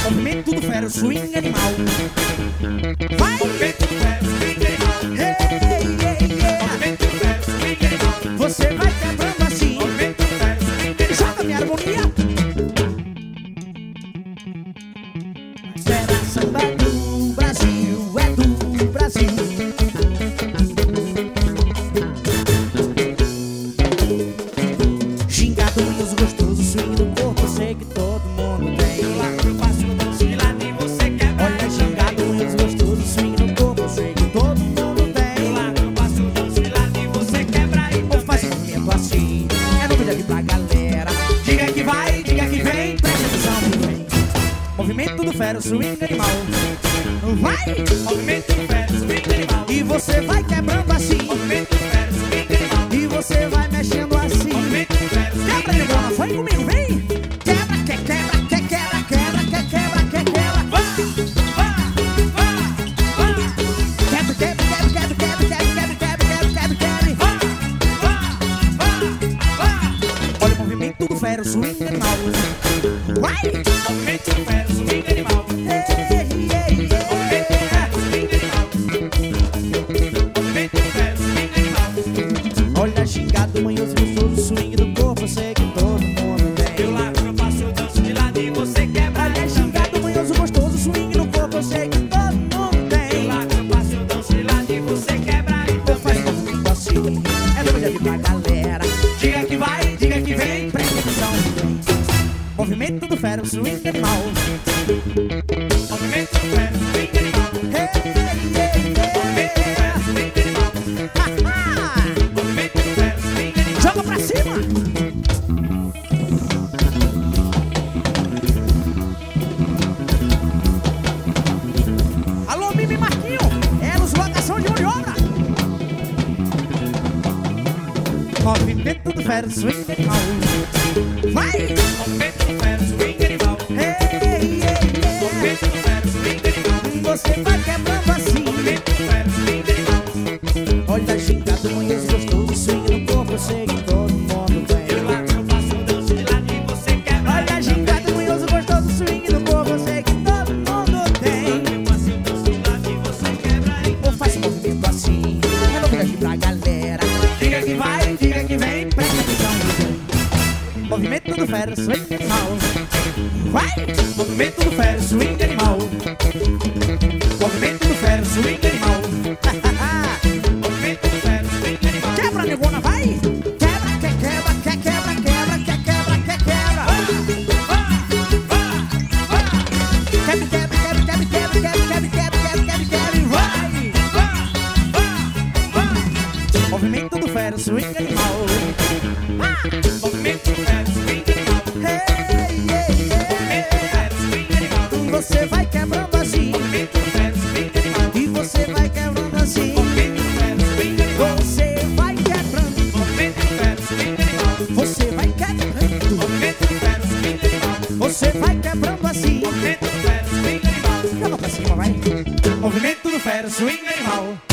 Movimento do fero, swing animal. Vai! Movimento do fero, swing animal. Movimento do fero, swing animal. Você vai quebrando assim. Movimento do fero, swing animal. Joga minha harmonia. Será samba do Brasil, é do Brasil. Gingado e os gostosos, swing do corpo, eu sei que todo mundo tem. Eu largo, eu passo, eu danço de lado e você quebra. Olha, gingado e os gostosos, swing do corpo, eu sei que todo mundo tem. Eu largo, eu passo, eu danço de lado e você quebra. E Ou faz um movimento assim, é novidade aqui pra galera. Diga que vai, diga que vem, presta atenção, vem. Movimento do fero, swing animal. Vai! movimento do fero, swing animal. E você vai quebrando assim. Movimento do fero, swing animal. E você vai mexendo assim. Movimento do fero, swing Quebra, animal. negona, foi comigo, vem! Quebra, quer quebra, quer quebra, quebra, quer quebra, quer quebra. Vá, vá, vá, vá. Quebra, quebra, quebra, quebra, quebra, quebra, quebra, quebra, quebra. Vá, vá, vá, vá. Olha o movimento do fero, swing animal. Vai! Movimento do fero, swing animal. Movimento do fero, swing animal. Movimento do fero, swing animal. Olha, gingado, manhoso, gostoso, swing do corpo, eu sei que todo mundo tem. Eu largo, eu passo, eu danço de lado e você quebra. Olha, gingado, manhoso, gostoso, swing do corpo, eu sei que todo mundo Eu tem. largo, eu passo, eu danço de lado e você quebra. Ou faz um movimento assim, é novidade pra galera. Diga que vai, diga que vem. Presta atenção, vem. Movimento do fero, swing animal. Movimento do fero, swing animal. Movimento do fero, swing animal. Movimento do fero, swing animal. Joga pra cima! Alô, Mimi Marquinho! Elos, locação de mão de obra! Movimento do fero, swing animal. Vai! Movimento do fero, swing animal. Movimento do fero, swing animal. Você vai quebrando assim. Movimento do fero, swing animal. Olha, gingado, manhoso, gostoso, swing no corpo, eu sei que todo mundo tem. Eu largo, eu passo, eu danço de lado e você quebra. Olha, gingado, manhoso, gostoso, swing no corpo, eu sei que todo mundo tem. Eu passo, eu danço de lado e você quebra. Ou faz um movimento assim, é novidade pra galera. Diga que vai, diga que vem. Presta atenção, vem. Movimento do fero, swing animal. Vai! Movimento do fero, swing animal. Movimento do fero, swing animal. Movimento do fero, swing animal. Quebra, negona, vai! Quebra, quer quebra, quer quebra, quebra, quer quebra, quer quebra. Vá, vá, vá. Quebra, quebra, quebra, quebra, quebra, quebra, quebra, quebra, quebra, quebra, vai! Vá, vá, vá. Movimento do fero, swing animal. Movimento do fero, swing animal. Movimento do fero, swing animal. Você vai quebrando assim. Movimento do fero, swing animal. E você vai quebrando assim. Movimento do fero, swing animal. Você vai quebrando. Movimento do fero, swing animal. Você vai quebrando. Movimento do fero, swing animal. Você vai quebrando assim. Movimento do fero, swing animal. Joga pra cima, vai. Movimento do fero, swing animal.